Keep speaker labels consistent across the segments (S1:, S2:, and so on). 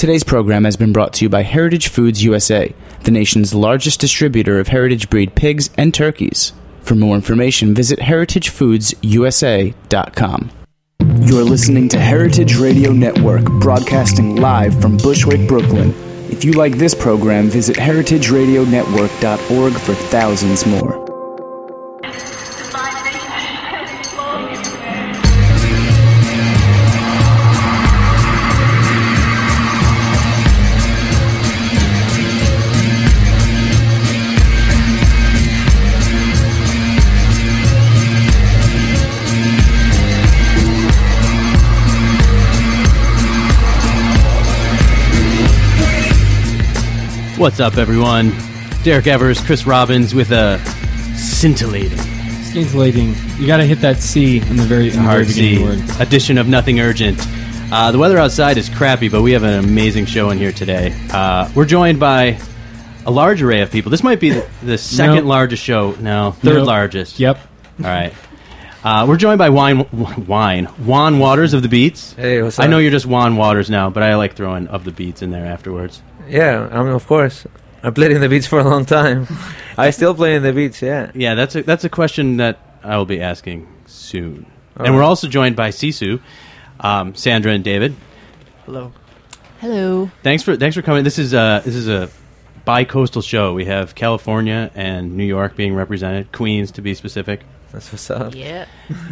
S1: Today's program has been brought to you by Heritage Foods USA, the nation's largest distributor of heritage breed pigs and turkeys. For more information, visit heritagefoodsusa.com. You're listening to Heritage Radio Network, broadcasting live from Bushwick, Brooklyn. If you like this program, visit heritageradionetwork.org for thousands more.
S2: What's up, everyone? Derek Evers, Chris Robbins with a scintillating.
S3: You got to hit that C in the very beginning word.
S2: Edition of Nothing Urgent. The weather outside is crappy, but we have an amazing show in here today. We're joined by a large array of people. This might be the second largest show. No, third largest.
S3: Yep.
S2: All right. We're joined by Juan Waters of the Beats.
S4: Hey, what's up?
S2: I know you're just Juan Waters now, but I like throwing of the Beats in there afterwards.
S4: Yeah, I mean, of course. I played in the Beats for a long time. I still play in the Beats, yeah.
S2: Yeah, that's a question that I will be asking soon. And we're also joined by Sisu, Sandra and David.
S4: Hello.
S5: Hello.
S2: Thanks for coming. This is a bi-coastal show. We have California and New York being represented, Queens to be specific.
S4: That's what's up.
S5: Yeah.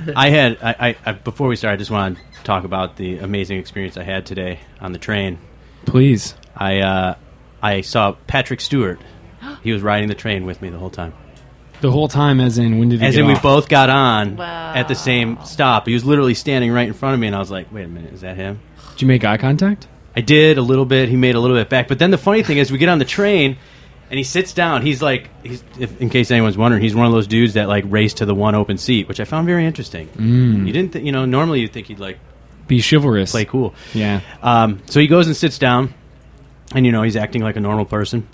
S2: I before we start, I just want to talk about the amazing experience I had today on the train.
S3: Please.
S2: I saw Patrick Stewart. He was riding the train with me the whole time.
S3: The whole time, as in, when did he
S2: As
S3: get
S2: in,
S3: off?
S2: we both got on
S5: Wow.
S2: at the same stop. He was literally standing right in front of me, and I was like, wait a minute, is that him?
S3: Did you make eye contact?
S2: I did a little bit. He made a little bit back. But then the funny thing is, we get on the train, and he sits down. He's in case anyone's wondering, he's one of those dudes that, like, race to the one open seat, which I found very interesting. You didn't normally you'd think he'd, like,
S3: Be chivalrous.
S2: play cool.
S3: Yeah.
S2: So he goes and sits down, and he's acting like a normal person,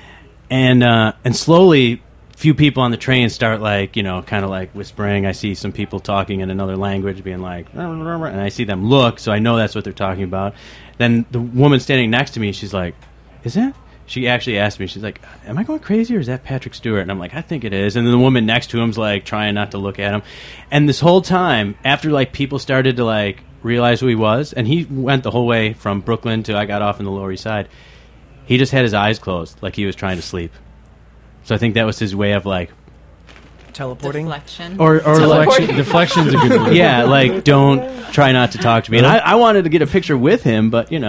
S2: and slowly, few people on the train start kind of like whispering. I see some people talking in another language, being like, and I see them look, so I know that's what they're talking about. Then the woman standing next to me, she's like, "Is that?" She actually asked me, she's like, "Am I going crazy, or is that Patrick Stewart?" And I'm like, "I think it is." And then the woman next to him's like trying not to look at him, and this whole time, after like people started to like realize who he was, and he went the whole way from Brooklyn to I got off in the Lower East Side. He just had his eyes closed, like he was trying to sleep. So I think that was his way of like
S6: teleporting,
S5: Deflection.
S2: or
S3: Deflection. Deflection's a good word.
S2: yeah, like don't try not to talk to me. And I wanted to get a picture with him, but
S3: You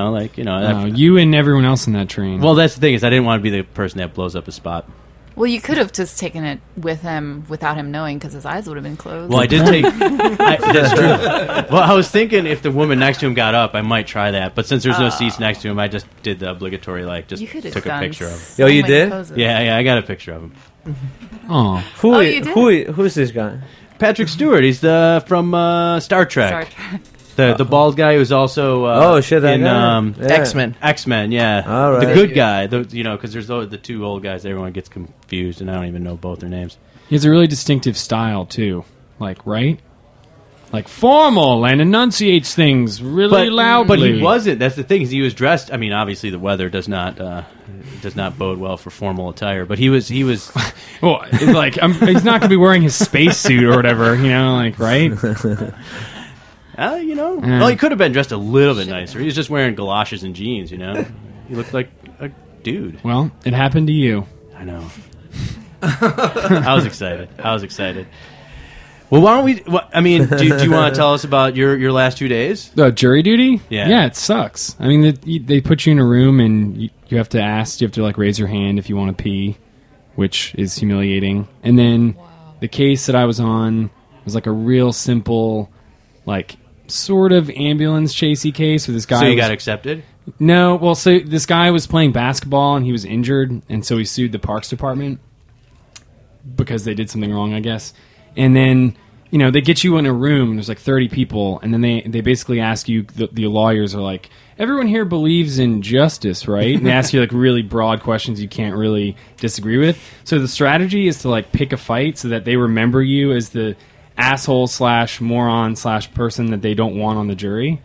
S3: and everyone else in that train.
S2: well, that's the thing is I didn't want to be the person that blows up his spot.
S5: Well, you could have just taken it with him without him knowing, because his eyes would have been closed.
S2: Well, I did take. That's true. Well, I was thinking if the woman next to him got up, I might try that. But since there's no seats next to him, I just did the obligatory just
S5: you could have
S2: took a
S5: done
S2: picture of him.
S5: so
S4: Yo, you
S5: many
S4: did?
S5: poses.
S2: Yeah, I got a picture of him.
S3: Oh.
S5: you did?
S4: Who's this guy?
S2: Patrick Stewart. He's from Star Trek.
S5: Star Trek.
S2: The bald guy who's also
S4: that
S2: in
S4: guy. Yeah.
S2: X-Men, yeah.
S4: All right.
S2: The good guy, because there's the two old guys. Everyone gets confused, and I don't even know both their names.
S3: He has a really distinctive style, too. Like, right? Like, formal and enunciates things really loudly.
S2: But he wasn't. That's the thing. Is he was dressed. I mean, obviously, the weather does not bode well for formal attire. But he was.
S3: Well, it's like, he's not going to be wearing his spacesuit or whatever, right?
S2: Well, he could have been dressed a little bit nicer. He was just wearing galoshes and jeans. He looked like a dude.
S3: Well, it happened to you.
S2: I know. I was excited. Well, why don't we? Do you want to tell us about your last 2 days?
S3: Jury duty?
S2: Yeah.
S3: Yeah, it sucks. I mean, they put you in a room and you have to ask, you have to like raise your hand if you want to pee, which is humiliating. And then the case that I was on was like a real simple, like sort of ambulance chasey case with this guy.
S2: So you got accepted?
S3: No, well, so this guy was playing basketball and he was injured, and so he sued the Parks Department because they did something wrong, I guess. And then, they get you in a room, and there's like 30 people, and then they basically ask you, the lawyers are like, everyone here believes in justice, right? And they ask you like really broad questions you can't really disagree with. So the strategy is to like pick a fight so that they remember you as the asshole / moron / person that they don't want on the jury.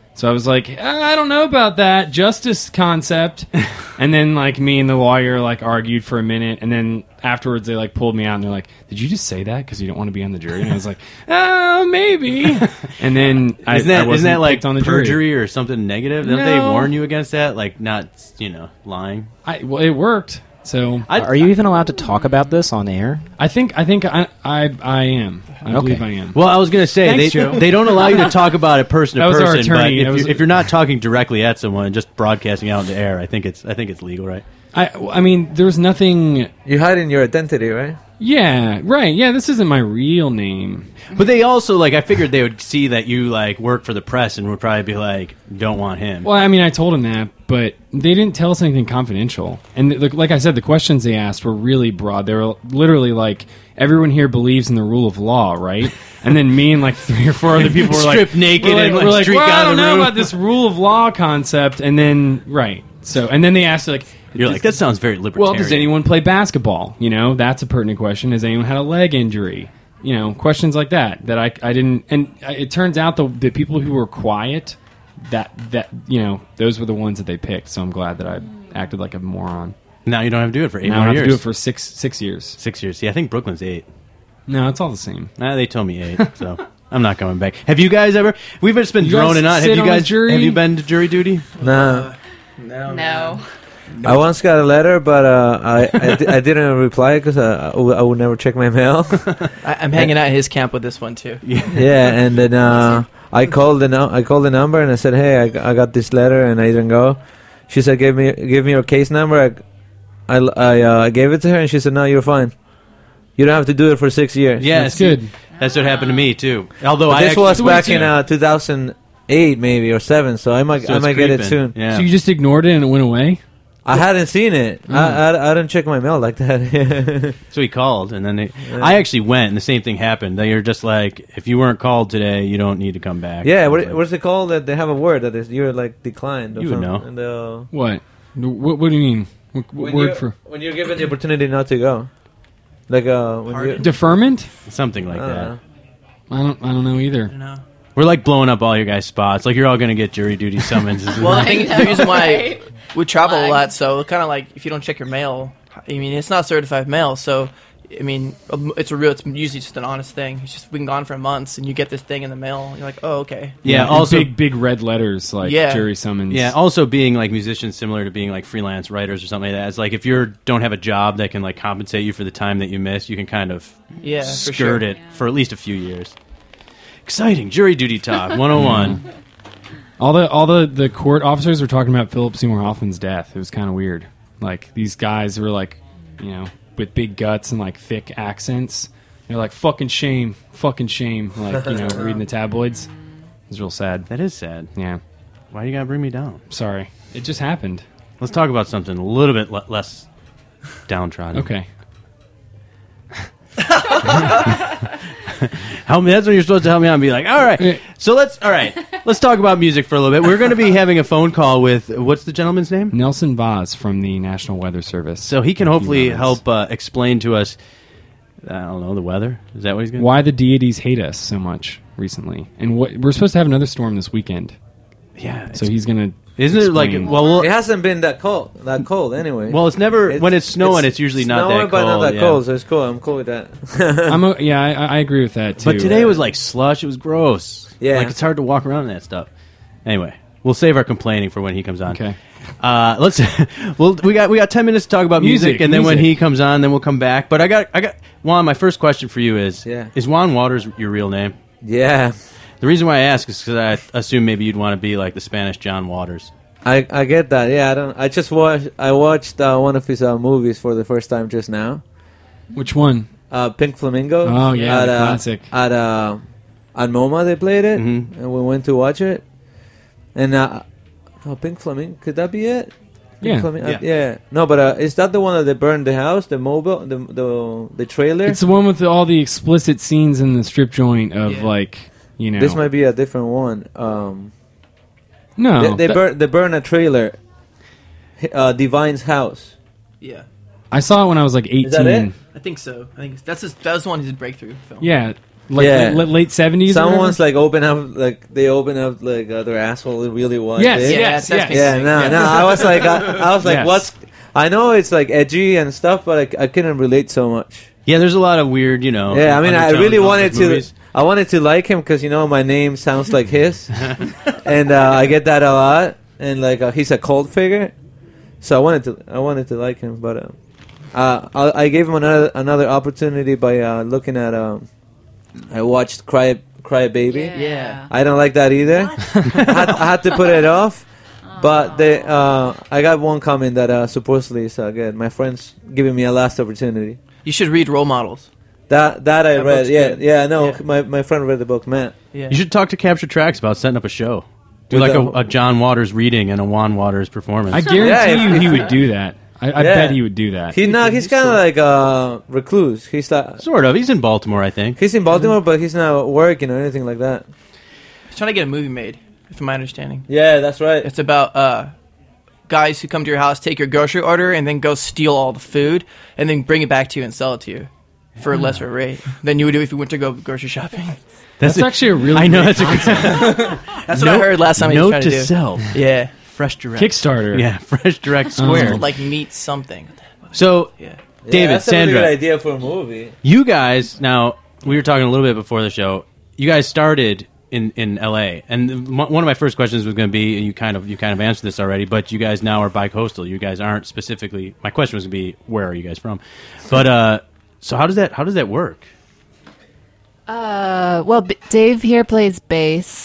S3: So I was like, I don't know about that justice concept. And then like me and the lawyer like argued for a minute, and then afterwards they like pulled me out and they're like, "Did you just say that because you don't want to be on the jury?" And I was like, maybe. And then
S2: isn't that like
S3: on the
S2: perjury
S3: jury
S2: or something negative? Don't they warn you against that? Like not lying.
S3: Well, it worked. So
S7: are you even allowed to talk about this on air?
S3: I think I am. I believe I am.
S2: Well, I was going to say
S3: Thanks, Joe.
S2: they don't allow you to talk about it person to
S3: That was our
S2: person.
S3: attorney.
S2: But if you're not talking directly at someone and just broadcasting out into air, I think it's legal, right?
S3: I mean, there's nothing.
S4: You're hiding your identity, right?
S3: Yeah, right. Yeah, this isn't my real name.
S2: But they also, like, I figured they would see that you, like, work for the press and would probably be like, don't want him.
S3: Well, I mean, I told him that, but they didn't tell us anything confidential. And like I said, the questions they asked were really broad. They were literally like, everyone here believes in the rule of law, right? And then me and like 3 or 4 other people were like,
S2: stripped naked and
S3: we're like,
S2: streak
S3: well,
S2: out
S3: I
S2: of
S3: don't
S2: the
S3: know
S2: room.
S3: about this rule of law concept. And then, right. So, and then they asked like,
S2: You're like, that sounds very libertarian.
S3: well, does anyone play basketball? That's a pertinent question. Has anyone had a leg injury? Questions like that I didn't. And it turns out the people who were quiet, that those were the ones that they picked. So I'm glad that I acted like a moron.
S2: Now you don't have to do it for 8
S3: Now
S2: more
S3: I have
S2: years.
S3: to do it for 6 years.
S2: 6 years. See, I think Brooklyn's 8.
S3: No, it's all the same.
S2: They told me 8, so I'm not coming back. Have you guys ever? We've just been
S3: You guys
S2: droning on.
S3: sit
S2: Have you
S3: on the
S2: guys?
S3: jury?
S2: Have you been to jury duty?
S4: No.
S5: No.
S4: I once got a letter, but I didn't reply because I would never check my mail.
S6: I'm hanging out at his camp with this one too.
S4: Yeah, and then I called the number and I said, "Hey, I got this letter and I didn't go." She said, "Give me your case number." I gave it to her and she said, "No, you're fine. You don't have to do it for 6 years."
S2: Yeah,
S3: That's good.
S2: That's what happened to me too. Although
S4: But this was back
S3: Wait,
S4: in 2008 maybe or 7, so I might get it soon.
S2: Yeah.
S3: So you just ignored it and it went away?
S4: I hadn't seen it. I didn't check my mail like that.
S2: So he called, and then I actually went, and the same thing happened. They were just like, if you weren't called today, you don't need to come back.
S4: Yeah,
S2: I was
S4: what's it called? That they have a word that is you're like declined. Or
S2: You would
S4: something.
S2: know.
S4: And,
S3: What? What do you mean? What word for
S4: when you're given the opportunity not to go, like when you
S3: deferment?
S2: Something like that.
S3: I don't know either.
S6: No.
S2: We're like blowing up all your guys' spots. Like you're all going to get jury duty summonses.
S6: Well, the reason why
S5: right?
S6: we travel a
S5: Flag.
S6: lot, so kind of like if you don't check your mail, I mean, it's not certified mail, so I mean, it's usually just an honest thing. It's just been gone for months, and you get this thing in the mail. You're like, oh, okay.
S2: Yeah.
S3: And
S2: Also,
S3: big red letters like
S6: Yeah.
S3: jury summons.
S2: yeah. Also, being like musicians, similar to being like freelance writers or something like that. It's like if you don't have a job that can like compensate you for the time that you miss, you can kind of
S6: Yeah, for
S2: skirt
S6: sure.
S2: it for at least a few years. Exciting jury duty talk 101.
S3: All the court officers were talking about Philip Seymour Hoffman's death. It was kind of weird. Like these guys were like, with big guts and like thick accents. They're like fucking shame, like reading the tabloids. It was real sad.
S2: That is sad.
S3: Yeah,
S2: Why you gotta bring me down?
S3: sorry. It just happened.
S2: Let's talk about something a little bit less downtrodden.
S3: Okay.
S2: Help me. That's when you're supposed to help me out and be like, all right. So let's talk about music for a little bit. We're going to be having a phone call with what's the gentleman's name?
S3: Nelson Vaz from the National Weather Service.
S2: So he can
S3: In a few
S2: hopefully
S3: moments.
S2: help explain to us. I don't know, the weather. Is that what he's going to?
S3: Why the deities hate us so much recently, and what we're supposed to have another storm this weekend.
S2: Yeah.
S3: So he's gonna.
S2: Isn't it like
S3: explain.
S2: well?
S4: it hasn't been that cold anyway.
S2: Well, it's never when it's snowing. It's usually not
S4: snowing,
S2: that
S4: but
S2: cold.
S4: not that
S2: yeah.
S4: cold. So it's cool. I'm cool with that.
S3: I agree with that too.
S2: But today was like slush. It was gross.
S4: Yeah.
S2: Like it's hard to walk around in that stuff. Anyway, we'll save our complaining for when he comes on.
S3: Okay.
S2: Let's. We got 10 minutes to talk about music, and then when he comes on, then we'll come back. But I got Juan. My first question for you is: Is Juan Waters your real name?
S4: Yeah.
S2: The reason why I ask is because I assume maybe you'd want to be like the Spanish John Waters.
S4: I get that. Yeah, I watched one of his movies for the first time just now.
S3: Which one?
S4: Pink Flamingo.
S3: Oh, yeah, the classic.
S4: At MoMA they played it,
S2: Mhm.
S4: and we went to watch it. And Pink Flamingo, could that be it?
S3: Yeah.
S4: Yeah. No, but is that the one that they burned the house, the mobile, the trailer?
S3: It's the one with all the explicit scenes in the strip joint of
S4: This might be a different one.
S3: No,
S4: they burn a trailer. Divine's house.
S6: Yeah,
S3: I saw it when I was like 18.
S4: Is that it?
S6: I think so. I think that was the one who did breakthrough film.
S3: Yeah, Like
S4: Yeah.
S3: late 70s.
S4: Someone's like they open up like their asshole really wide.
S3: Yes,
S4: big.
S3: yes,
S6: that's
S3: yes.
S4: Yeah, no. I was like,
S3: Yes.
S4: what's? I know it's like edgy and stuff, but I couldn't relate so much.
S2: Yeah, there's a lot of weird, you know.
S4: Yeah, I mean, I
S2: undertones
S4: really
S2: in all
S4: wanted
S2: these
S4: to.
S2: movies.
S4: I wanted to like him because my name sounds like his, and I get that a lot. And like he's a cult figure, so I wanted to like him, but I gave him another opportunity by looking at. I watched Cry Baby.
S6: Yeah.
S4: I don't like that either. I had to put it off. But I got one comment that supposedly is good. My friend's giving me a last opportunity.
S6: You should read Role Models.
S4: That I
S6: That
S4: read.
S6: book's
S4: Yeah,
S6: good.
S4: yeah. No,
S6: Yeah.
S4: my friend read the book, Matt.
S6: Yeah.
S2: You should talk to Capture Tracks about setting up a show. Do
S4: With
S2: like a John Waters reading and a Juan Waters performance.
S3: I guarantee
S4: Yeah,
S3: you
S4: if-
S3: he would do that. I
S4: Yeah.
S3: bet he would do that.
S4: He's kind of like a recluse. He's
S2: Sort of. He's in Baltimore, I think.
S4: in Baltimore, but he's not working or anything like that.
S6: He's trying to get a movie made, from my understanding.
S4: Yeah, that's right.
S6: It's about guys who come to your house, take your grocery order, and then go steal all the food, and then bring it back to you and sell it to you for a lesser rate than you would do if you went to go grocery shopping.
S3: That's actually a really
S2: I know
S3: great
S2: that's a good
S6: That's what I heard last time he was
S2: note
S6: trying
S2: to
S6: to do.
S2: self.
S6: Yeah.
S2: Fresh direct.
S3: Kickstarter.
S2: Yeah, Fresh Direct Square.
S6: Like meat something.
S2: So,
S6: Yeah.
S4: Yeah,
S2: David,
S4: that's a really
S2: Sandra,
S4: good idea for a movie.
S2: you guys, now, we were talking a little bit before the show. You guys started in LA, and one of my first questions was going to be, and you kind of answered this already, but you guys now are bi-coastal. You guys aren't specifically. My question was going to be, where are you guys from? But so how does that work?
S5: Well, Dave here plays bass,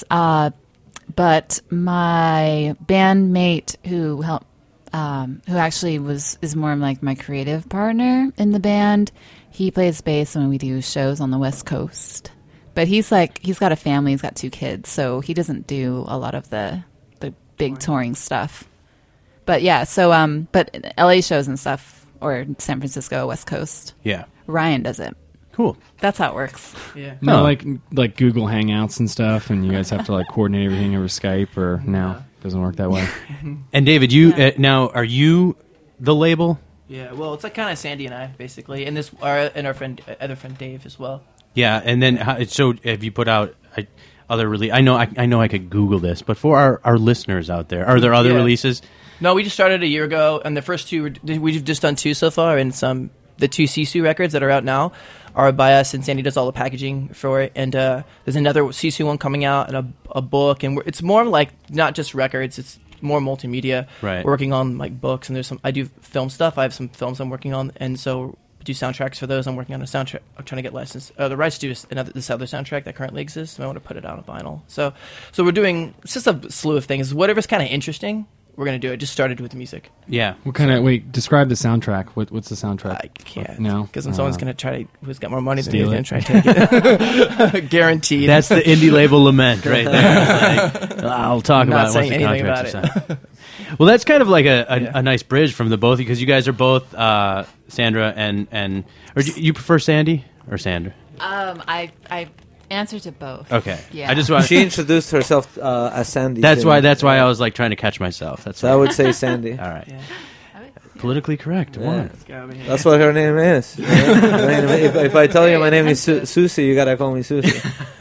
S5: but my bandmate who actually is more like my creative partner in the band, he plays bass when we do shows on the West Coast. But he's got a family, he's got 2 kids, so he doesn't do a lot of the big touring stuff. But yeah, so but LA shows and stuff, or San Francisco, West Coast,
S2: Yeah,
S5: Ryan does it.
S2: cool.
S5: That's how it works.
S6: Yeah.
S3: No,
S2: Oh.
S3: like Google Hangouts and stuff, and you guys have to like coordinate everything over Skype, or no, doesn't work that way.
S2: And David, you now are you the label?
S6: Yeah. Well, it's like kind of Sandy and I, basically, and our friend, other friend Dave as well.
S2: Yeah, and then so have you put out other release? I know I could Google this, but for our listeners out there, are there other
S6: Yeah.
S2: releases?
S6: No, we just started a year ago, and the first 2 we've just done 2 so far, and the 2 Sisu records that are out now are by us, and Sandy does all the packaging for it. And there's another Sisu one coming out, and a book, and it's more like not just records; it's more multimedia.
S2: Right.
S6: We're working on like books, and I do film stuff. I have some films I'm working on, and so do soundtracks for those. I'm working on a soundtrack. I'm trying to get licensed. The rights to this other soundtrack that currently exists, and I want to put it out on vinyl. So we're doing. It's just a slew of things. Whatever's kind of interesting, we're gonna do it. Just started with music.
S2: Yeah.
S3: What kind of describe the soundtrack? What's the soundtrack?
S6: I can't.
S3: No?
S6: Because then someone's gonna try to. Who's got more money than me?
S3: Steal
S6: Is
S3: it.
S6: gonna try to take it. Guaranteed.
S2: That's the indie label lament right there. It's like, I'll talk
S6: I'm not
S2: about it once
S6: saying
S2: the
S6: anything
S2: contracts
S6: about
S2: are signed. Well, that's kind of like
S6: Yeah.
S2: a nice bridge from the both of you, because you guys are both Sandra and or do you prefer Sandy or Sandra?
S5: I answer to both.
S2: Okay.
S5: Yeah.
S2: I just want.
S4: She introduced herself as Sandy.
S2: That's
S4: too.
S2: why I was like trying to catch myself. That's
S4: So I would say Sandy.
S2: all right.
S6: Yeah.
S2: Politically correct.
S4: Yeah.
S2: One.
S4: That's what her name is. Yeah. I mean, if I tell you my name is Susie, you gotta call me Susie.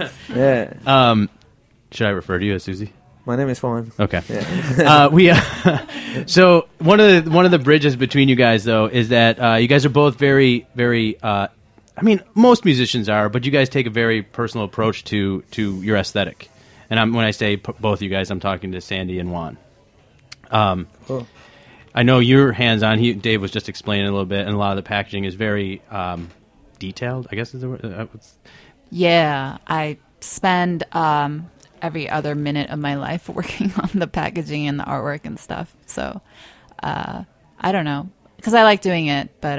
S4: Yeah.
S2: Should I refer to you as Susie?
S4: My name is Juan.
S2: Okay.
S4: Yeah.
S2: So one of the bridges between you guys though is that you guys are both very very. I mean, most musicians are, but you guys take a very personal approach to your aesthetic. And when I say both you guys, I'm talking to Sandy and Juan.
S4: Cool.
S2: I know you're hands-on. Dave was just explaining a little bit, and a lot of the packaging is very detailed, I guess is the word.
S5: Yeah, I spend every other minute of my life working on the packaging and the artwork and stuff. So I don't know, because I like doing it, but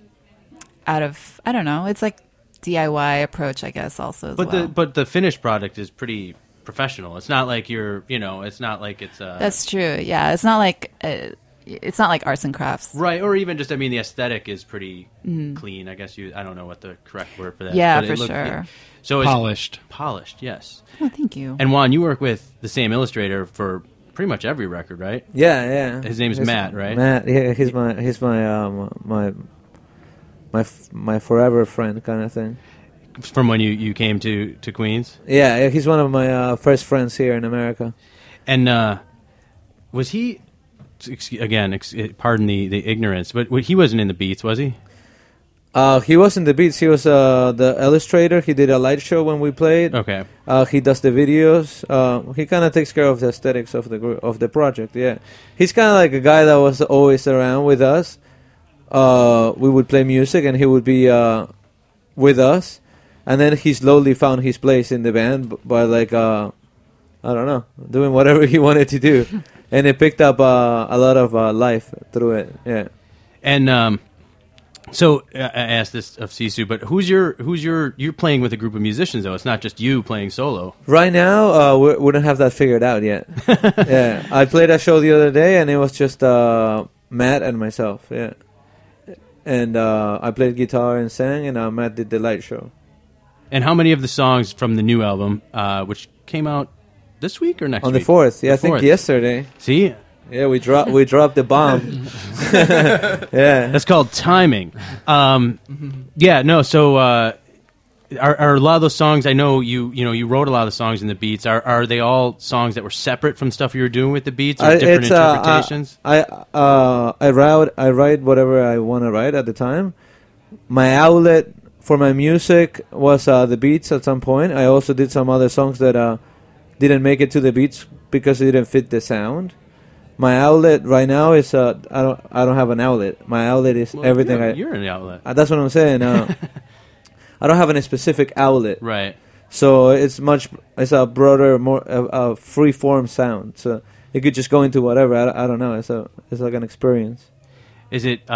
S5: I don't know, it's like DIY approach, I guess, also as well.
S2: But the finished product is pretty professional. It's not like it's not like it's
S5: That's true. Yeah, it's not like arts and crafts.
S2: right, or even just, I mean, the aesthetic is pretty clean. I guess I don't know what the correct word for that is.
S5: Yeah,
S2: but
S5: for
S2: it looked-
S5: sure.
S2: So it's
S3: Polished.
S2: yes.
S5: Oh, thank you.
S2: And Juan, you work with the same illustrator for pretty much every record, right?
S4: Yeah.
S2: His name's Matt, right?
S4: Matt. Yeah, he's my my forever friend kind of thing.
S2: from when you came to Queens?
S4: Yeah, he's one of my first friends here in America.
S2: And was he? Again, pardon the ignorance, but he wasn't in the Beats, was he?
S4: He was in the Beats. He was the illustrator. He did a light show when we played.
S2: Okay.
S4: He does the videos. He kind of takes care of the aesthetics of the project. Yeah, he's kind of like a guy that was always around with us. We would play music, and he would be with us, and then he slowly found his place in the band by like I don't know, doing whatever he wanted to do, and it picked up a lot of life through it. Yeah.
S2: And so I asked this of Sisu, but you're playing with a group of musicians though. It's not just you playing solo.
S4: Right now, we don't have that figured out yet. Yeah, I played a show the other day, and it was just Matt and myself. Yeah, and I played guitar and sang, and Matt did the light show.
S2: And how many of the songs from the new album, which came out this week or next
S4: On
S2: week?
S4: the 4th. Yeah, I think
S2: 4th.
S4: yesterday.
S2: See?
S4: Yeah, we dropped the bomb. Yeah.
S2: That's called timing. Yeah, no, so are a lot of those songs, I know you wrote a lot of the songs in the Beats. Are they all songs that were separate from stuff you were doing with the Beats or different interpretations?
S4: I write whatever I want to write at the time. My outlet for my music was the Beats at some point. I also did some other songs that didn't make it to the Beats because it didn't fit the sound. My outlet right now is I don't have an outlet. My outlet is everything.
S2: You're an outlet.
S4: That's what I'm saying. I don't have any specific outlet.
S2: Right.
S4: So it's a broader, more free form sound. So it could just go into whatever. I don't know. It's like an experience. Is
S2: it?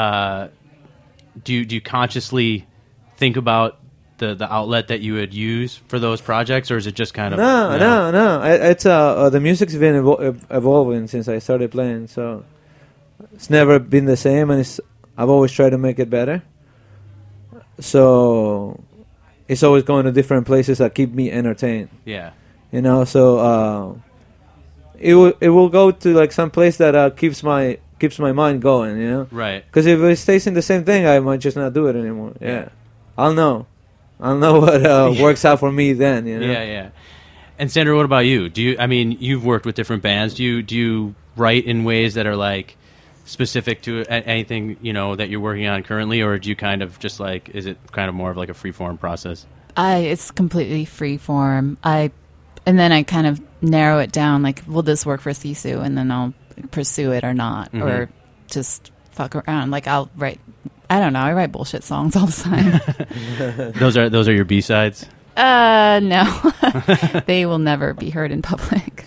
S2: Do you consciously think about the outlet that you would use for those projects, or is it just kind of
S4: no? It's the music's been evolving since I started playing, so it's never been the same, and I've always tried to make it better. So it's always going to different places that keep me entertained.
S2: Yeah,
S4: So it will go to like some place that keeps my mind going.
S2: Right.
S4: Because if it stays in the same thing, I might just not do it anymore. Yeah. I'll know what works out for me then.
S2: Yeah. And Sandra, what about you? You've worked with different bands. Do you write in ways that are like specific to anything that you're working on currently, or do you kind of just like, is it kind of more of like a free form process?
S5: It's completely free form. And then I kind of narrow it down. Like, will this work for Sisu? And then I'll pursue it or not, or just fuck around. Like I'll write. I don't know. I write bullshit songs all the
S2: time. Those are your B-sides?
S5: No. They will never be heard in public.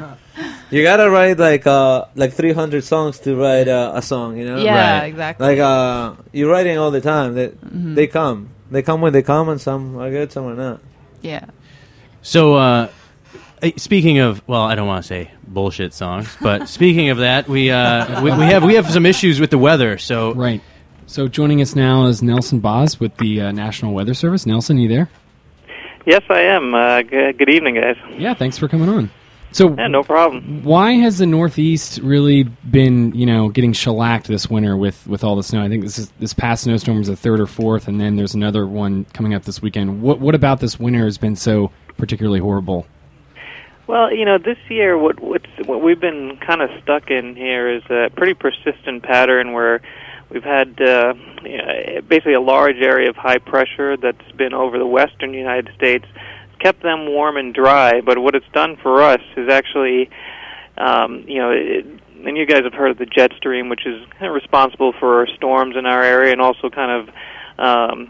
S4: You gotta write like 300 songs to write a song,
S5: Yeah, right. Exactly.
S4: Like you're writing all the time. They come when they come, and some are good, some are not.
S5: Yeah.
S2: So speaking of, well, I don't want to say bullshit songs, but speaking of that, we have some issues with the weather. So
S3: right. So joining us now is Nelson Boz with the National Weather Service. Nelson, you there?
S8: Yes, I am. Good evening, guys.
S3: Yeah, thanks for coming on. So,
S8: yeah, no problem.
S3: Why has the Northeast really been, getting shellacked this winter with all the snow? I think this past snowstorm was the third or fourth, and then there's another one coming up this weekend. What about this winter has been so particularly horrible?
S8: Well, this year, what we've been kind of stuck in here is a pretty persistent pattern where we've had basically a large area of high pressure that's been over the western United States, kept them warm and dry, but what it's done for us is actually, and you guys have heard of the jet stream, which is kind of responsible for storms in our area, and also kind of,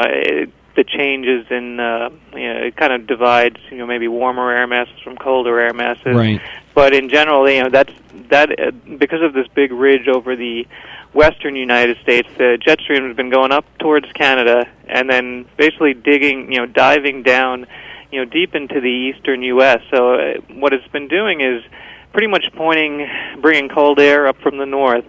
S8: the changes in, it kind of divides, maybe warmer air masses from colder air masses.
S3: Right.
S8: But in general, that because of this big ridge over the western United States, the jet stream has been going up towards Canada, and then basically diving down, deep into the eastern U.S. So what it's been doing is pretty much bringing cold air up from the north,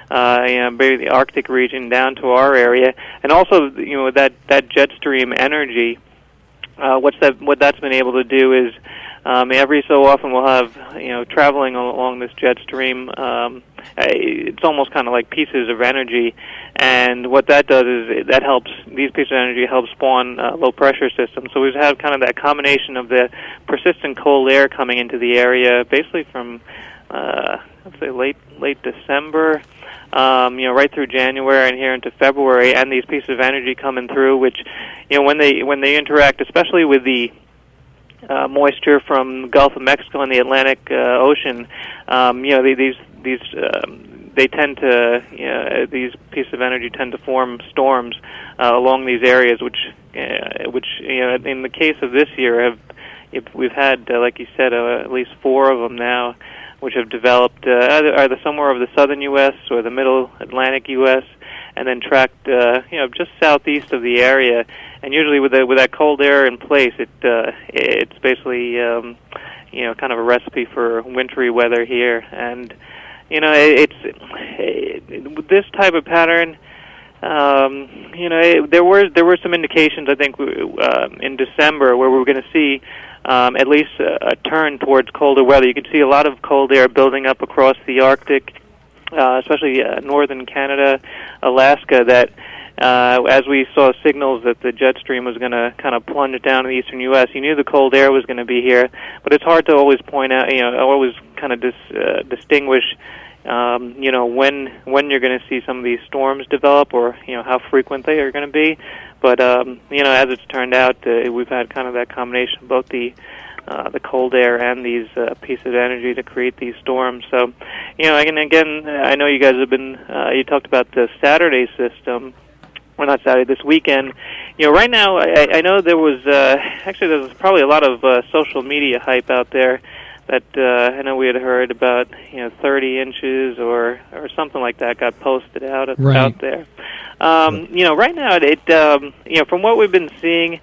S8: maybe the Arctic region down to our area, and also that jet stream energy. What that's been able to do is every so often we'll have traveling along this jet stream it's almost kind of like pieces of energy, and what that does is that helps, these pieces of energy help spawn low pressure systems. So we've had kind of that combination of the persistent cold air coming into the area basically from let's say late December, right through January and here into February, and these pieces of energy coming through, which, when they interact, especially with the moisture from the Gulf of Mexico and the Atlantic Ocean, they tend to, these pieces of energy tend to form storms along these areas, which in the case of this year, we've had, like you said, at least 4 of them now, which have developed either somewhere over the southern U.S. or the middle Atlantic U.S., and then tracked, just southeast of the area. And usually with that cold air in place, it's basically, kind of a recipe for wintry weather here. And with this type of pattern, there were some indications, I think, in December where we were going to see at least a turn towards colder weather. You can see a lot of cold air building up across the Arctic, especially northern Canada, Alaska, that as we saw signals that the jet stream was going to kind of plunge down in the eastern U.S., you knew the cold air was going to be here, but it's hard to always point out, always kind of distinguish, when you're going to see some of these storms develop, or how frequent they are going to be. But as it's turned out, we've had kind of that combination of both the cold air and these pieces of energy to create these storms. So, and again, I know you guys have been, you talked about the Saturday system, well, not Saturday, this weekend. Right now, I know there was probably a lot of social media hype out there that I know we had heard about, 30 inches or something like that got posted out there. Right now, from what we've been seeing,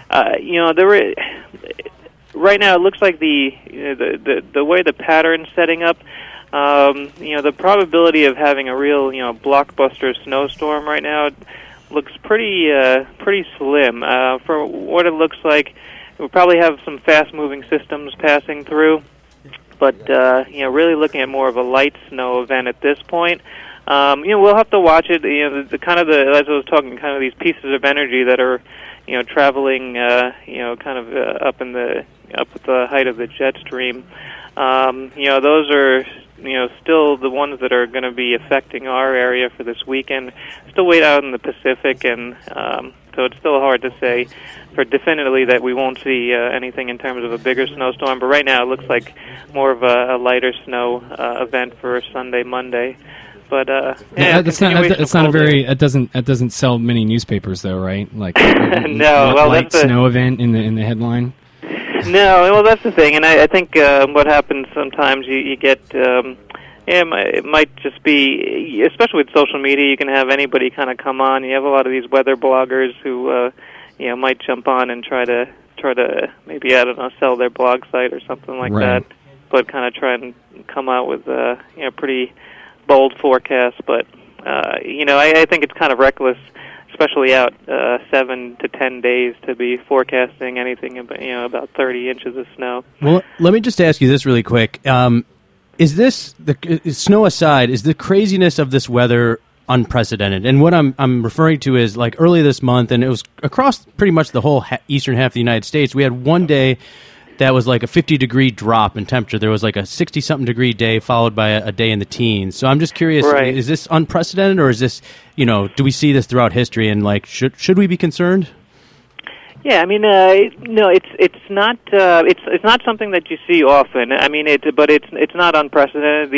S8: right now it looks like the way the pattern's setting up, the probability of having a real, blockbuster snowstorm right now looks pretty slim. For what it looks like, we'll probably have some fast-moving systems passing through, but really looking at more of a light snow event at this point. We'll have to watch it. As I was talking, kind of these pieces of energy that are, traveling, kind of up at the height of the jet stream. Those are, still the ones that are going to be affecting our area for this weekend. Still way out in the Pacific, and so it's still hard to say for definitively that we won't see anything in terms of a bigger snowstorm. But right now, it looks like more of a lighter snow event for Sunday, Monday. But
S3: that's not a very. It doesn't sell many newspapers though, right? Like
S8: no,
S3: light snow event in the headline.
S8: No, well, that's the thing, and I think what happens sometimes you get. It might just be, especially with social media, you can have anybody kind of come on. You have a lot of these weather bloggers who, might jump on and try to maybe, I don't know, sell their blog site or something like that, but kind of try and come out with, pretty bold forecasts. But, I think it's kind of reckless, especially out 7 to 10 days, to be forecasting anything about 30 inches of snow.
S2: Well, let me just ask you this really quick. Is this, snow aside, is the craziness of this weather unprecedented? And what I'm referring to is, like, early this month, and it was across pretty much the whole eastern half of the United States, we had one day that was like a 50-degree drop in temperature. There was like a 60-something degree day followed by a day in the teens. So I'm just curious, is this unprecedented, or is this, do we see this throughout history, and, like, should we be concerned?
S8: Yeah, I mean, no, it's not something that you see often. I mean, but it's not unprecedented.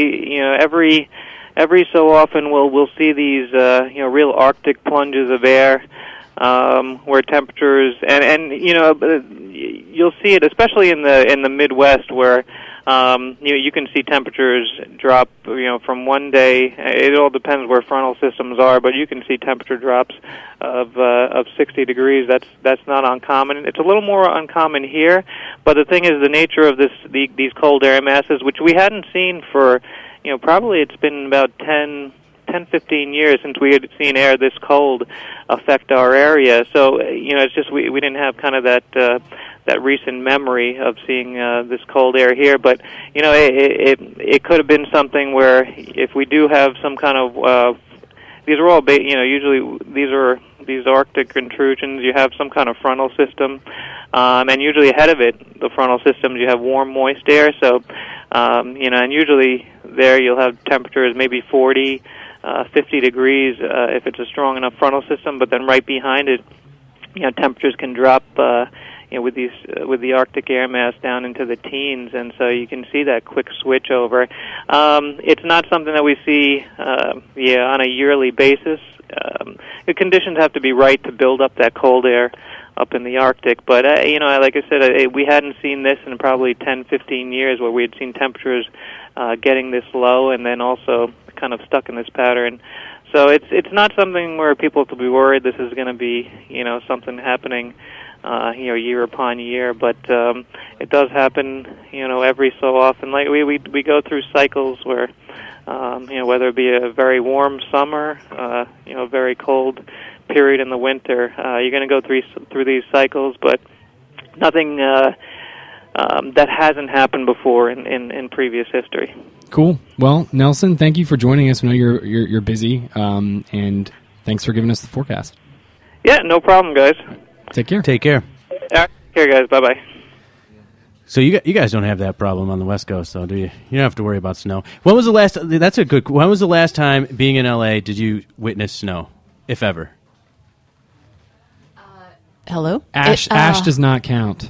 S8: Every so often we'll see these real Arctic plunges of air, where temperatures and you'll see it especially in the Midwest, where you can see temperatures drop from one day. It all depends where frontal systems are, but you can see temperature drops of 60 degrees. That's not uncommon. It's a little more uncommon here, but the thing is, the nature of these cold air masses, which we hadn't seen for probably it's been about 10 10, 15 years since we had seen air this cold affect our area. So, it's just we didn't have kind of that recent memory of seeing this cold air here. But, it could have been something where if we do have some kind of, these are all, usually these Arctic intrusions, you have some kind of frontal system, and usually ahead of it, the frontal systems, you have warm, moist air. So, and usually there you'll have temperatures maybe 40, 50 degrees if it's a strong enough frontal system. But then right behind it, temperatures can drop, with the Arctic air mass down into the teens, and so you can see that quick switch over. It's not something that we see, on a yearly basis. The conditions have to be right to build up that cold air up in the Arctic. But, like I said, we hadn't seen this in probably 10, 15 years where we had seen temperatures getting this low and then also kind of stuck in this pattern. So it's not something where people have to be worried this is going to be, something happening, year upon year. But it does happen, every so often. Like we go through cycles where, whether it be a very warm summer, a very cold period in the winter, you're going to go through these cycles, but nothing that hasn't happened before in previous history.
S3: Cool. Well, Nelson, thank you for joining us. I know you're busy, and thanks for giving us the forecast.
S8: Yeah, no problem, guys.
S3: Take care.
S2: Take care.
S8: All right, take care, guys. Bye-bye.
S2: So you guys don't have that problem on the West Coast, though, do you? You don't have to worry about snow. When was the last time, being in LA, did you witness snow, if ever?
S5: Hello?
S3: Ash does not count.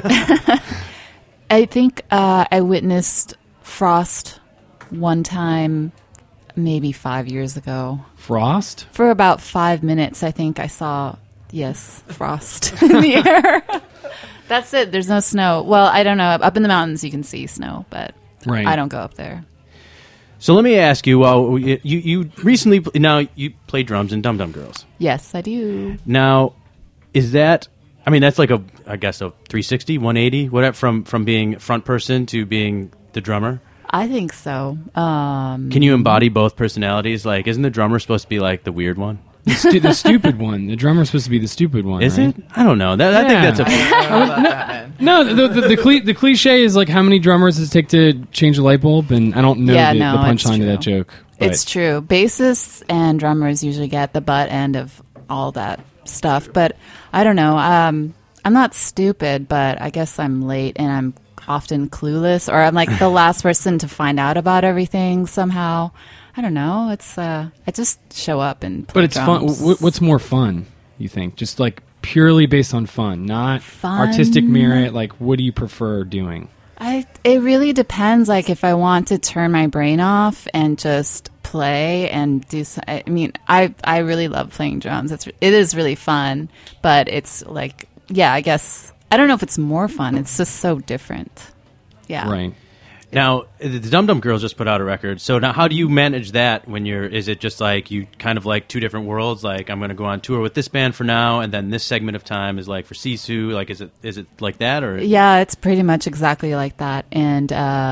S5: I think I witnessed frost one time, maybe 5 years ago.
S3: Frost?
S5: For about 5 minutes, I think I saw, frost in the air. That's it. There's no snow. Well, I don't know. Up in the mountains, you can see snow, but
S3: right.
S5: I don't go up there.
S2: So let me ask you, you recently, now you play drums in Dum Dum Girls.
S5: Yes, I do.
S2: Now, is that, that's like a 360, 180, whatever, from being front person to being the drummer?
S5: I think so.
S2: Can you embody both personalities? Like, isn't the drummer supposed to be like the weird one?
S3: The stupid one. The drummer's supposed to be the stupid one.
S2: Is
S3: right?
S2: it? I don't know. I think that's a.
S3: No, the cliche is like how many drummers does it take to change a light bulb, and I don't know the punchline to that joke. But.
S5: It's true. Bassists and drummers usually get the butt end of all that stuff, but I don't know. I'm not stupid, but I guess I'm late and I'm often clueless, or I'm like the last person to find out about everything somehow. I don't know. It's I just show up and play
S3: But it's
S5: drums.
S3: fun. What's more fun, you think? Just like purely based on fun, not artistic merit. Like, what do you prefer doing?
S5: It really depends. Like, if I want to turn my brain off and just play and do. I really love playing drums. It is really fun, but it's like, I guess I don't know if it's more fun. It's just so different. Yeah.
S3: Right.
S2: Now, the Dum Dum Girls just put out a record. So now how do you manage that when is it just like you kind of like two different worlds? Like, I'm going to go on tour with this band for now, and then this segment of time is like for Sisu. Like, is it like that? Or
S5: yeah, it's pretty much exactly like that. And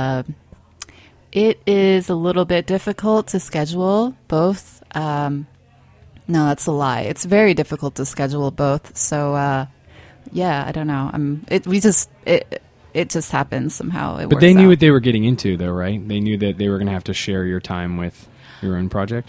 S5: it is a little bit difficult to schedule both. No, that's a lie. It's very difficult to schedule both. So, I don't know. It just happens somehow.
S3: But they knew what they were getting into, though, right? They knew that they were going to have to share your time with your own project?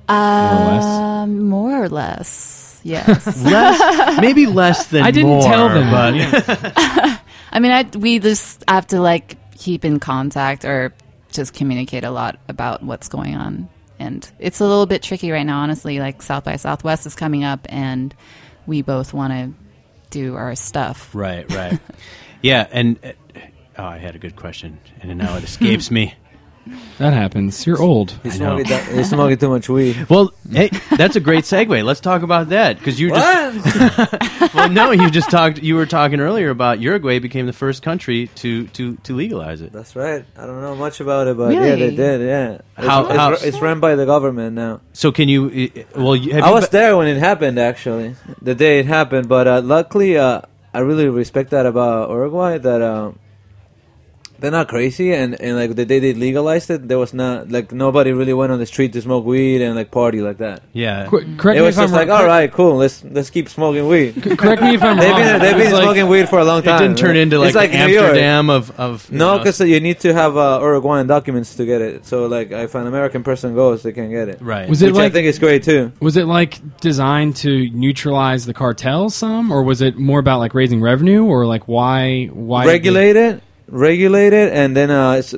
S5: More or less, yes.
S2: Maybe less than
S3: I didn't
S2: more,
S3: tell them.
S2: But
S5: we just have to, like, keep in contact or just communicate a lot about what's going on. And it's a little bit tricky right now, honestly. Like, South by Southwest is coming up, and we both want to do our stuff.
S2: Right. Yeah, and I had a good question, and now it escapes me.
S3: That happens. You're old.
S4: He's smoking too much weed.
S2: Well, hey, that's a great segue. Let's talk about that, because you just well, no, you were talking earlier about Uruguay became the first country to legalize it.
S4: That's right. I don't know much about it, but
S5: really?
S4: yeah, they did. Yeah, it's run by the government now.
S2: So can you?
S4: I was there when it happened. Actually, the day it happened, but luckily, I really respect that about Uruguay. That they're not crazy, and like the day they legalized it, there was not like nobody really went on the street to smoke weed and like party like that.
S2: Yeah.
S3: Correct
S4: It
S3: me
S4: was
S3: if I'm
S4: just like,
S3: wrong.
S4: all right, cool, let's keep smoking weed.
S3: Correct me if I'm
S4: They've
S3: wrong.
S4: been
S3: It's like-
S4: smoking weed for a long
S2: It
S4: time.
S2: didn't turn into
S4: It's
S2: like,
S4: New York.
S2: Amsterdam of you
S4: No,
S2: know,
S4: because you need to have Uruguayan documents to get it. So like, if an American person goes, they can get it.
S2: right.
S3: Was it
S4: Which I
S3: like
S4: think is great too.
S3: was it like designed to neutralize the cartels some, or was it more about like raising revenue, or like why
S4: Regulate it, and then it's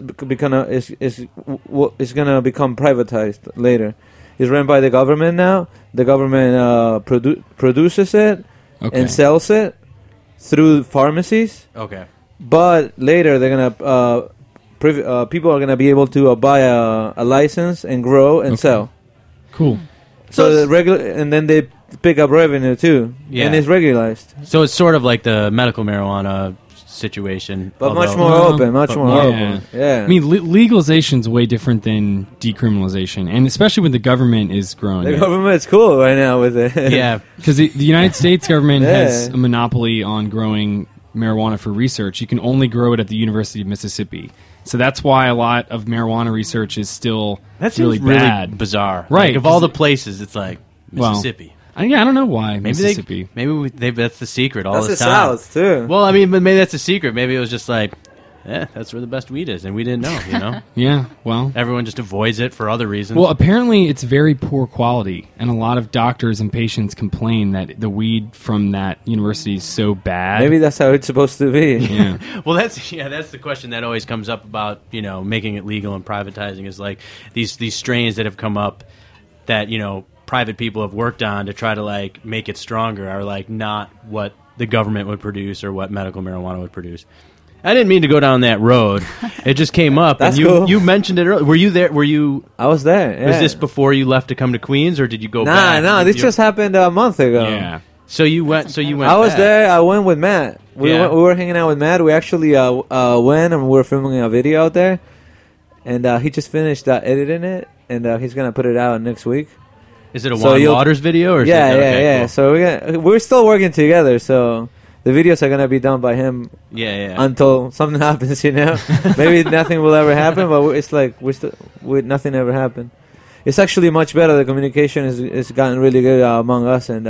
S4: gonna become privatized later. It's run by the government now. The government produces it
S3: Okay.
S4: and sells it through pharmacies.
S2: Okay.
S4: But later they're gonna people are gonna be able to buy a license and grow and
S3: Okay.
S4: sell.
S3: Cool.
S4: So the and then they pick up revenue too,
S2: Yeah.
S4: and it's regularized,
S2: So it's sort of like the medical marijuana situation,
S4: but much
S2: although-
S4: more
S3: Um,
S4: open, much
S2: but
S4: more
S2: more-
S4: open. Yeah,
S3: I mean, legalization is way different than decriminalization, and especially when the government is growing
S4: the
S3: it.
S4: government's cool right now with it.
S2: Yeah.
S3: Because the United States government
S4: Yeah.
S3: has a monopoly on growing marijuana for research. You can only grow it at the University of Mississippi. So that's why a lot of marijuana research is still
S2: That seems
S3: really bad.
S2: bizarre.
S3: Right,
S2: Like, of all
S3: 'cause
S2: the places, it's like
S3: Well,
S2: Mississippi.
S3: I don't know why
S2: Maybe
S3: Mississippi.
S2: that's the secret all
S4: that's the
S2: this time.
S4: South too.
S2: Well, I mean, but maybe that's the secret. Maybe it was just like, that's where the best weed is, and we didn't know. You know,
S3: Yeah, well,
S2: everyone just avoids it for other reasons.
S3: well, apparently it's very poor quality, and a lot of doctors and patients complain that the weed from that university is so bad.
S4: Maybe that's how it's supposed to be.
S3: Yeah.
S2: Well, that's the question that always comes up about making it legal and privatizing is like these strains that have come up that private people have worked on to try to like make it stronger are like not what the government would produce or what medical marijuana would produce. I didn't mean to go down that road. It just came up.
S4: That's
S2: and
S4: cool.
S2: You mentioned it earlier. Were you there? Were you?
S4: I was there. Yeah.
S2: Was this before you left to come to Queens, or did you go
S4: Nah,
S2: back?
S4: no, this just happened a month ago.
S3: Yeah.
S2: So you went.
S4: I was
S2: back.
S4: there. I went with Matt. We were hanging out with Matt. We actually went and we were filming a video out there, and he just finished editing it, and he's gonna put it out next week.
S2: Is it a
S4: So
S2: Juan
S4: you'll-
S2: Waters video? Or is
S4: Yeah,
S2: it, okay,
S4: yeah.
S2: cool.
S4: So we're still working together. So the videos are gonna be done by him
S2: Yeah.
S4: until something happens. Maybe nothing will ever happen, but it's like nothing ever happened. It's actually much better. The communication is gotten really good among us, and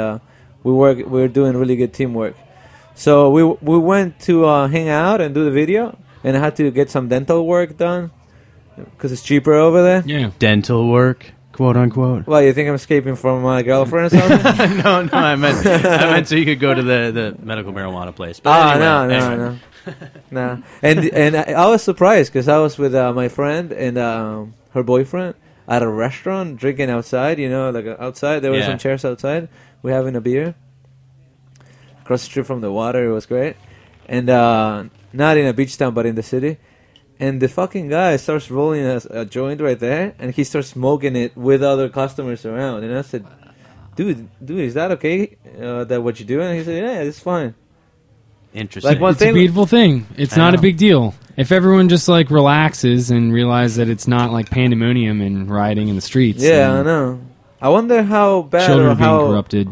S4: we're doing really good teamwork. So we went to hang out and do the video, and I had to get some dental work done because it's cheaper over there.
S3: Yeah.
S2: Dental work, quote unquote.
S4: Well, you think I'm escaping from my girlfriend or something?
S2: No, I meant so you could go to the medical marijuana place. But anyway.
S4: No. And I was surprised because I was with my friend and her boyfriend at a restaurant drinking outside. Like outside there were some chairs outside. We're having a beer across the street from the water. It was great, and not in a beach town, but in the city. And the fucking guy starts rolling a joint right there, and he starts smoking it with other customers around. And I said, "Dude, is that okay? That what you're doing?" And he said, "Yeah, it's fine."
S2: Interesting.
S4: Like one
S3: It's a
S4: thing-
S3: beautiful thing. It's
S2: I
S3: not a
S2: know.
S3: big deal. If everyone just like relaxes and realizes that it's not like pandemonium and rioting in the streets.
S4: Yeah, I
S3: and
S4: know. I wonder how bad
S3: Children
S4: or
S3: are being
S4: how
S3: corrupted.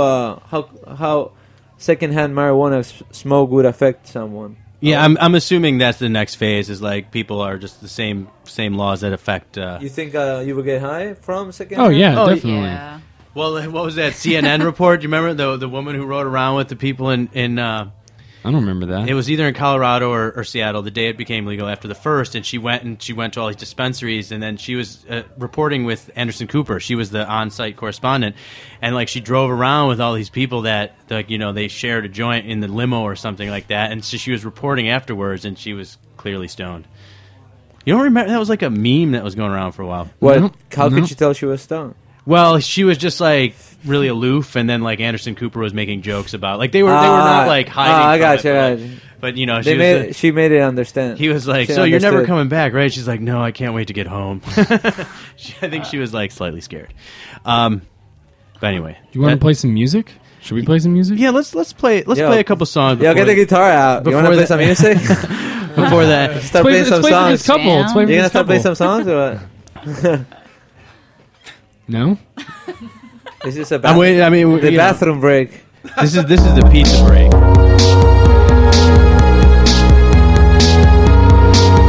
S4: how secondhand marijuana smoke would affect someone.
S2: Yeah, I'm assuming that's the next phase. Is like people are just the same laws that affect.
S4: You think you would get high from second?
S3: Oh yeah,
S2: Oh,
S3: definitely.
S5: Yeah.
S2: Well, what was that CNN report? Do you remember the woman who rode around with the people in
S3: I don't remember that.
S2: it was either in Colorado or Seattle the day it became legal after the first, and she went to all these dispensaries, and then she was reporting with Anderson Cooper. She was the on-site correspondent, and like she drove around with all these people that they shared a joint in the limo or something like that, and so she was reporting afterwards, and she was clearly stoned. You don't remember? That was like a meme that was going around for a while.
S4: What?
S3: No,
S4: How
S3: no.
S4: could you tell she was stoned?
S2: Well, she was just like really aloof, and then like Anderson Cooper was making jokes about like they were not like hiding.
S4: I
S2: from
S4: got
S2: it,
S4: you.
S2: but,
S4: I
S2: like-
S4: got you.
S2: but you know,
S4: They made she made it understand.
S2: he was like,
S4: She
S2: "So you're never
S4: understood.
S2: coming back, right?" She's like, "No, I can't wait to get home." I think she was like slightly scared. But anyway,
S3: you want to
S2: that-
S3: play some music? Should we play some music?
S2: Yeah, let's play a couple songs.
S4: Yo,
S2: Before,
S4: get the guitar out. You want to
S2: before
S4: play some music?
S2: before that.
S4: Start playing some
S3: for
S4: songs.
S3: this couple. Let's play for
S4: You gonna
S3: this
S4: start playing
S3: couple.
S4: some songs or what?
S3: No?
S4: Is this a
S2: I'm waiting. I mean,
S4: the bathroom break?
S2: This is the pizza break.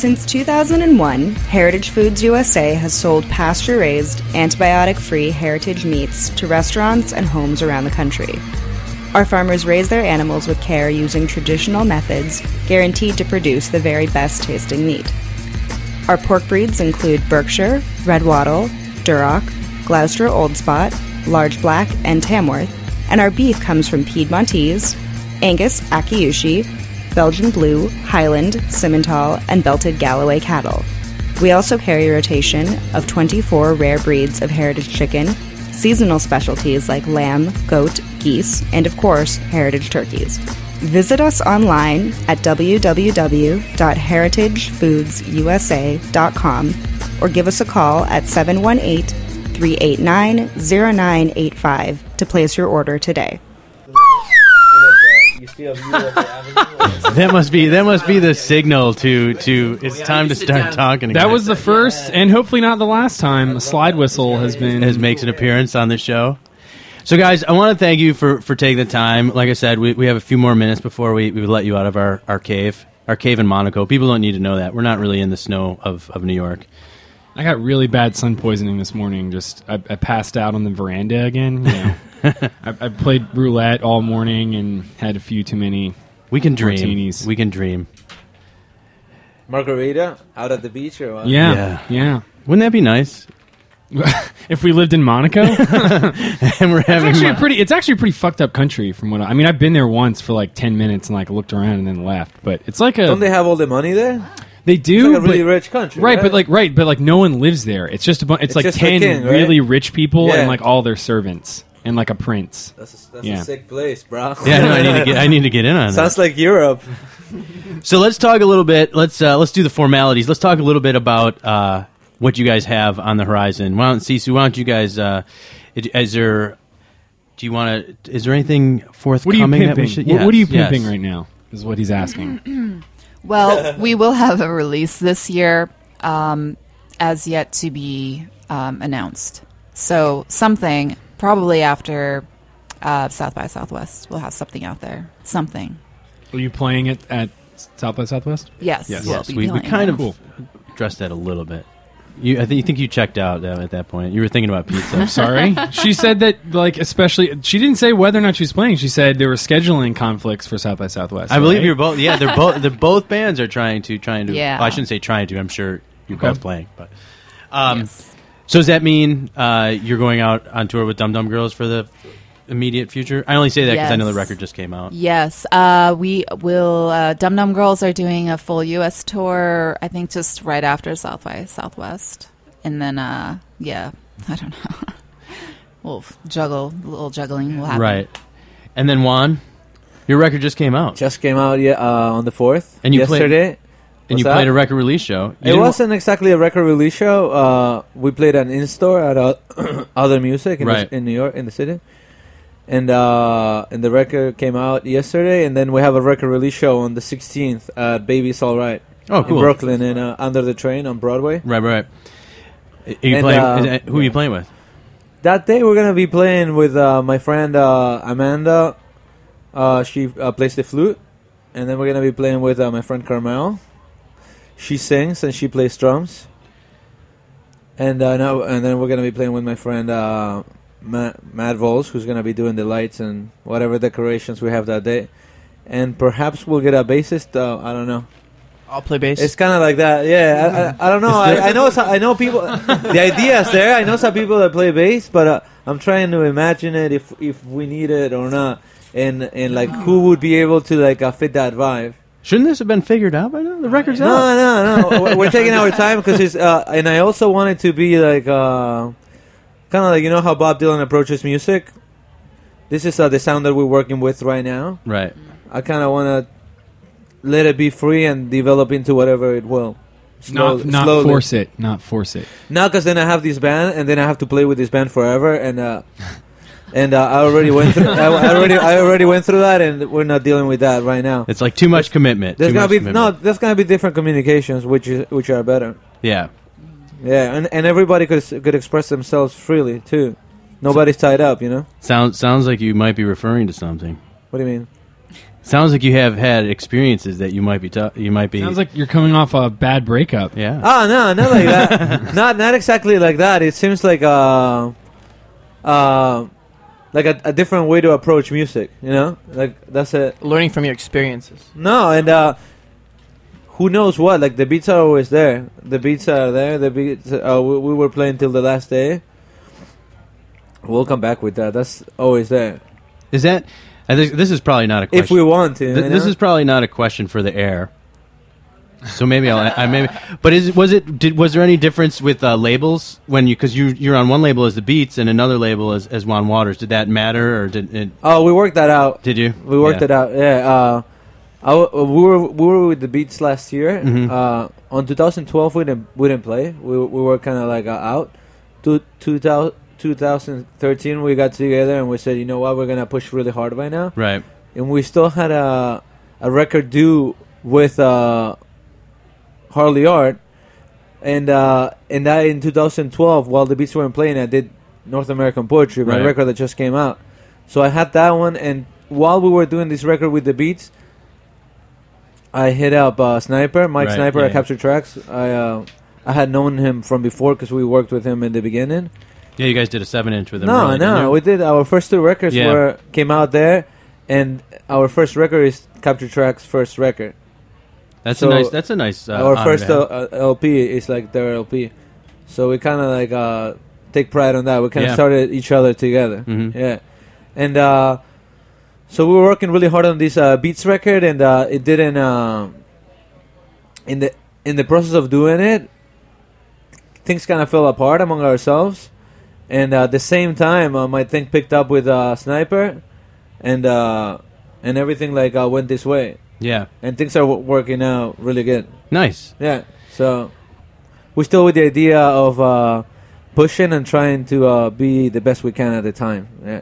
S9: Since 2001, Heritage Foods USA has sold pasture-raised, antibiotic-free heritage meats to restaurants and homes around the country. Our farmers raise their animals with care using traditional methods, guaranteed to produce the very best-tasting meat. Our pork breeds include Berkshire, Red Wattle, Duroc, Gloucester Old Spot, Large Black, and Tamworth, and our beef comes from Piedmontese, Angus Akiyushi, Belgian Blue, Highland, Simmental, and Belted Galloway cattle. We also carry a rotation of 24 rare breeds of heritage chicken, seasonal specialties like lamb, goat, geese, and of course, heritage turkeys. Visit us online at www.heritagefoodsusa.com or give us a call at 718-389-0985 to place your order today.
S2: That must be the signal to it's time to start talking again.
S3: That was the first, and hopefully not the last time, a slide whistle
S2: makes an appearance on the show. So, guys, I want to thank you for taking the time. Like I said, we have a few more minutes before we let you out of our cave in Monaco. People don't need to know that. We're not really in the snow of New York.
S3: I got really bad sun poisoning this morning. I passed out on the veranda again. You know. I played roulette all morning and had a few too many martinis.
S2: We can dream.
S4: Margarita out at the beach or what?
S3: Yeah.
S2: Wouldn't that be nice?
S3: If we lived in Monaco,
S2: and we're having
S3: it's actually a pretty fucked up country from what I mean. I've been there once for like 10 minutes and like looked around and then left. But it's like
S4: don't they have all the money there?
S3: They do.
S4: It's like a really rich country,
S3: right? But like no one lives there. It's just it's like 10 king, right? Really rich people and like all their servants. And like a prince.
S4: That's a sick place, bro.
S2: Yeah, no, I need to get in on that.
S4: Sounds like Europe.
S2: So let's talk a little bit. Let's do the formalities. Let's talk a little bit about what you guys have on the horizon. Why don't you guys? Is there anything forthcoming?
S3: What are you pimping?
S2: That we should,
S3: what are you pimping right now? Is what he's asking.
S5: Well, we will have a release this year, as yet to be announced. So something. Probably after South by Southwest, we'll have something out there. Something.
S3: Are you playing it at South by Southwest?
S5: Yes.
S2: Yes. We kind of addressed that a little bit. I think you checked out at that point. You were thinking about pizza.
S3: I'm sorry. She said that, like, especially, she didn't say whether or not she was playing. She said there were scheduling conflicts for South by Southwest.
S2: I believe you're both. Yeah, they're both bands are trying to.
S5: Yeah.
S2: Well, I shouldn't say trying to. I'm sure you're both playing, but.
S5: Yes.
S2: So does that mean you're going out on tour with Dum Dum Girls for the immediate future? I only say that because I know the record just came out.
S5: Yes. We will. Dum Dum Girls are doing a full U.S. tour, I think just right after South by Southwest. And then, I don't know. A little juggling will happen.
S2: Right. And then Juan, your record just came out.
S4: Just came out, on the 4th.
S2: And you
S4: yesterday.
S2: Played a record release show.
S4: It wasn't exactly a record release show. We played an in-store at Other Music in New York, in the city. And the record came out yesterday, and then we have a record release show on the 16th at Baby's All Right.
S2: Oh, cool.
S4: In Brooklyn, and Under the Train on Broadway.
S2: Right. Who are you playing with?
S4: That day we're going to be playing with my friend Amanda. She plays the flute. And then we're going to be playing with my friend Carmel. She sings and she plays drums. And then we're going to be playing with my friend Matt Vols, who's going to be doing the lights and whatever decorations we have that day. And perhaps we'll get a bassist. I don't know.
S6: I'll play bass.
S4: It's kind of like that. Yeah, I don't know. I know people. The idea is there. I know some people that play bass, but I'm trying to imagine it if we need it or not, and like who would be able to like fit that vibe.
S2: Shouldn't this have been figured out by now? The record's out.
S4: No. We're taking our time because it's. And I also want it to be like kind of like, you know how Bob Dylan approaches music. This is the sound that we're working with right now.
S2: Right.
S4: I kind of want to let it be free and develop into whatever it will.
S3: Not force it. Not force it.
S4: No, because then I have this band, and then I have to play with this band forever, and I already went through. I already went through that, and we're not dealing with that right now.
S2: It's like too much commitment.
S4: There's gonna be different communications, which are better.
S2: Yeah.
S4: Yeah, and everybody could express themselves freely too. Nobody's tied up, you know.
S2: Sounds like you might be referring to something.
S4: What do you mean?
S2: Sounds like you have had experiences that you might be.
S3: Sounds like you're coming off a bad breakup.
S2: Yeah.
S4: Oh no, not like that. not exactly like that. It seems like a different way to approach music. You know, like that's it.
S6: Learning from your experiences.
S4: No, and who knows what? Like the beats are always there. The beats are there. The beats. We were playing till the last day. We'll come back with that. That's always there.
S2: Is that? I think this is probably not a question.
S4: If we want to.
S2: This is probably not a question for the air. So maybe I maybe. But was there any difference with labels when because you're on one label as the Beats and another label as Juan Waters? Did that matter or did it?
S4: Oh, we worked that out.
S2: Did you?
S4: We worked it out. Yeah. We were with the Beats last year.
S2: Mhm.
S4: On 2012 we didn't play. We were kind of like out. 2013 we got together and we said, you know what, we're gonna push really hard right now.
S2: Right.
S4: And we still had a record due with Harley Art, and that in 2012 while the Beats weren't playing, I did North American Poetry, my
S2: Right.
S4: record that just came out. So I had that one, and while we were doing this record with the Beats, I hit up Sniper, Mike
S2: Right,
S4: Sniper
S2: yeah,
S4: at Capture Tracks. I had known him from before because we worked with him in the beginning.
S2: Yeah, you guys did a 7-inch with him.
S4: No,
S2: early, didn't you?
S4: we did our first two records
S2: Yeah.
S4: came out there, and our first record is Capture Tracks' first record.
S2: That's
S4: So
S2: a nice. That's a nice.
S4: our
S2: honor
S4: first
S2: to have.
S4: LP is like their LP, so we kind of like take pride on that. We kind of
S2: Yeah.
S4: started each other together.
S2: Mhm.
S4: Yeah, and so we were working really hard on this Beats record, and it didn't. In the process of doing it, things kind of fell apart among ourselves, and at the same time, my thing picked up with Sniper, and everything like went this way.
S2: Yeah.
S4: And things are working out really good.
S2: Nice.
S4: Yeah. So we're still with the idea of pushing and trying to be the best we can at the time. Yeah.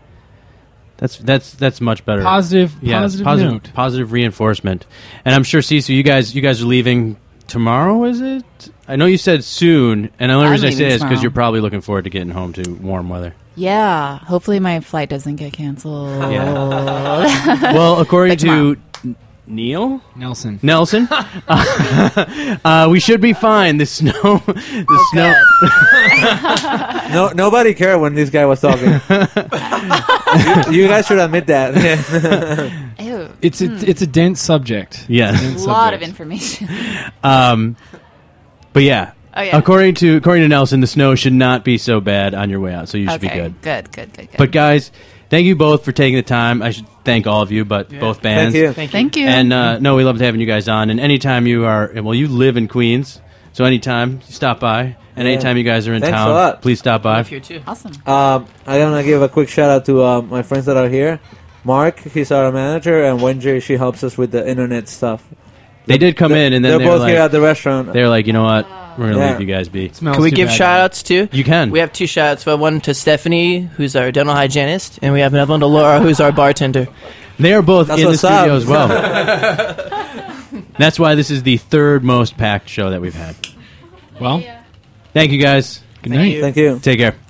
S2: That's much better.
S3: Positive note.
S2: Positive reinforcement. And I'm sure, Sisu, you guys are leaving tomorrow, is it? I know you said soon, and the only
S5: I'm
S2: reason I say
S5: leaving
S2: it is because
S5: tomorrow.
S2: you're probably looking forward to getting home to warm weather.
S5: Yeah. Hopefully my flight doesn't get canceled.
S2: Well, according
S5: But tomorrow.
S2: to Neil
S3: Nelson,
S2: we should be fine. The snow.
S4: No, nobody cared when this guy was talking. you guys should admit that.
S5: Ew.
S3: it's a dense subject.
S2: Yes.
S3: Dense
S5: A lot of
S3: subject.
S5: information.
S2: But yeah.
S5: Oh, yeah.
S2: According to Nelson, the snow should not be so bad on your way out, so you should be good.
S5: Good.
S2: But guys, thank you both for taking the time. I should thank all of you, but both bands.
S4: Thank you.
S2: And no, we loved having you guys on. And anytime you are, well, you live in Queens, so anytime you stop by, and
S4: Yeah.
S2: anytime you guys are in
S4: Thanks
S2: town,
S4: a lot.
S2: please stop by.
S6: Live here too.
S5: Awesome.
S4: I want to give a quick shout out to my friends that are here. Mark, he's our manager, and Wenjay, she helps us with the internet stuff.
S2: They did come in, and then
S4: they're
S2: they were
S4: both
S2: like,
S4: here at the restaurant.
S2: They're like, you know what? We're gonna
S4: Yeah.
S2: leave you guys be.
S3: Smells
S6: Can we
S3: too
S6: give
S3: bad.
S6: shout outs too?
S2: You can.
S6: We have two shout outs. We have one to Stephanie, who's our dental hygienist, and we have another one to Laura, who's our bartender.
S2: They are both
S4: That's
S2: in the
S4: what's
S2: studio
S4: up.
S2: as well. That's why this is the third most packed show that we've had.
S3: Well,
S2: Thank you guys.
S3: good night.
S4: Thank you.
S2: Take care.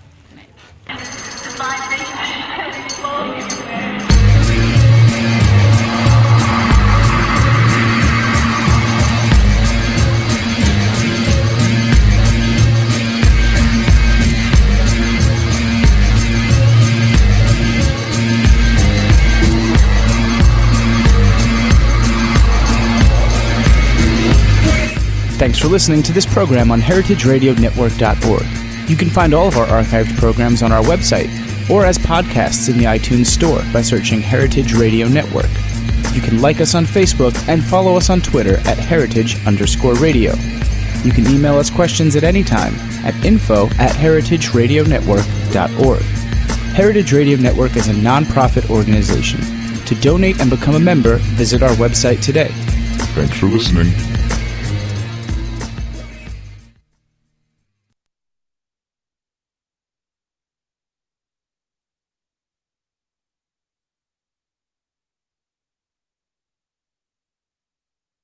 S1: Thanks for listening to this program on heritageradionetwork.org. You can find all of our archived programs on our website or as podcasts in the iTunes Store by searching Heritage Radio Network. You can like us on Facebook and follow us on Twitter at heritage_radio. You can email us questions at any time at info@heritageradionetwork.org. Heritage Radio Network is a non-profit organization. To donate and become a member, visit our website today.
S10: Thanks for listening.